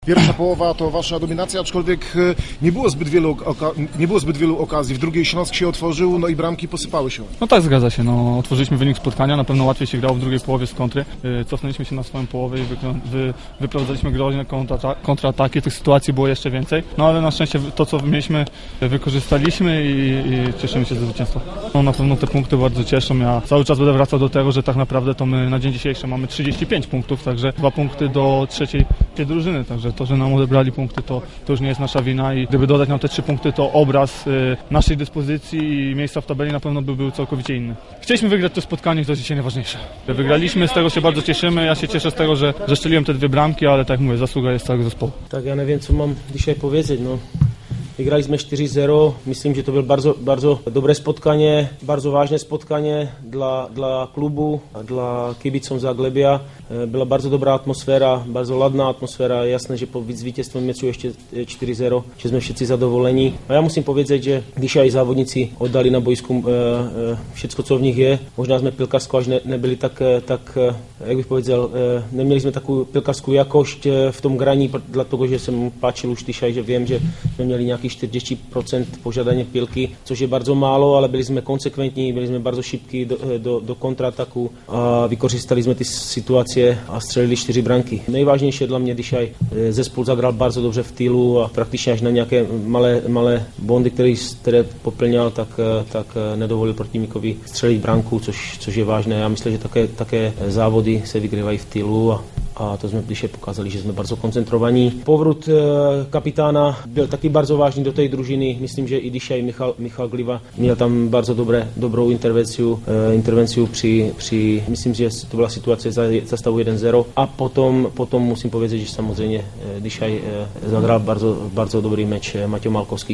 Pierwsza połowa to wasza dominacja, aczkolwiek nie było zbyt wielu okazji. W drugiej Śląsk się otworzył, no i bramki posypały się. No tak, zgadza się. No, otworzyliśmy wynik spotkania, na pewno łatwiej się grało w drugiej połowie z kontry. Cofnęliśmy się na swoją połowę i wyprowadzaliśmy groźne kontrataki. Tych sytuacji było jeszcze więcej. No ale na szczęście to, co mieliśmy, wykorzystaliśmy i cieszymy się ze zwycięstwa. No, na pewno te punkty bardzo cieszą. Ja cały czas będę wracał do tego, że tak naprawdę to my na dzień dzisiejszy mamy 35 punktów, także 2 punkty do trzeciej drużyny. Także to, że nam odebrali punkty, to już nie jest nasza wina i gdyby dodać nam te 3 punkty, to obraz naszej dyspozycji i miejsca w tabeli na pewno by był całkowicie inny. Chcieliśmy wygrać to spotkanie i to jest dzisiaj najważniejsze. Wygraliśmy, z tego się bardzo cieszymy. Ja się cieszę z tego, że strzeliłem te 2 bramki, ale tak jak mówię, zasługa jest całego zespołu. Tak, ja nie wiem, co mam dzisiaj powiedzieć. No. Wygraliśmy 4-0. Myslím, že to bylo bardzo dobré spotkanie, bardzo ważne spotkanie dla klubu, dla kibicom Zagłębia. Była bardzo dobra atmosfera, bardzo ładna atmosfera. Jasne, że po zwycięstwie meczu jeszcze 4-0, że jsme wszyscy zadowoleni. A ja musím powiedzieć, że dzisiaj zawodnicy oddali na boisku wszystko, co w nich je. Možná jsme piłkarsko až nebyli tak, jak bych powiedział, neměli taką piłkarską jakość w tom graní, dlatego, že jsem páčil už dzisiaj, že wiem, že jsme měli nějakých 40% posiadania piłki, což je bardzo málo, ale byli jsme konsekventní, byli jsme bardzo szybki do kontrataku a vykorzystali jsme ty situace a střelili 4 branky. Nejvážnější dla mě dzisiaj zespół zagrał bardzo dobrze v týlu a prakticky až na nějaké malé bondy, které poplňal, tak nedovolil protivníkovi střelit branku, což je vážné. Já myslím, že také závody se vygryvají v týlu a to jsme dzisiaj pokazali, že jsme bardzo koncentrovaní. Powrót kapitána byl taky bardzo vážný do tej družiny. Myslím, že i dzisiaj Michal Gliva měl tam bardzo dobrou intervenciu při myslím, že to byla situace za stavu 1-0 a potom musím povedať, že samozřejmě dzisiaj zagrál bardzo dobrý meč Maťo Malkovský.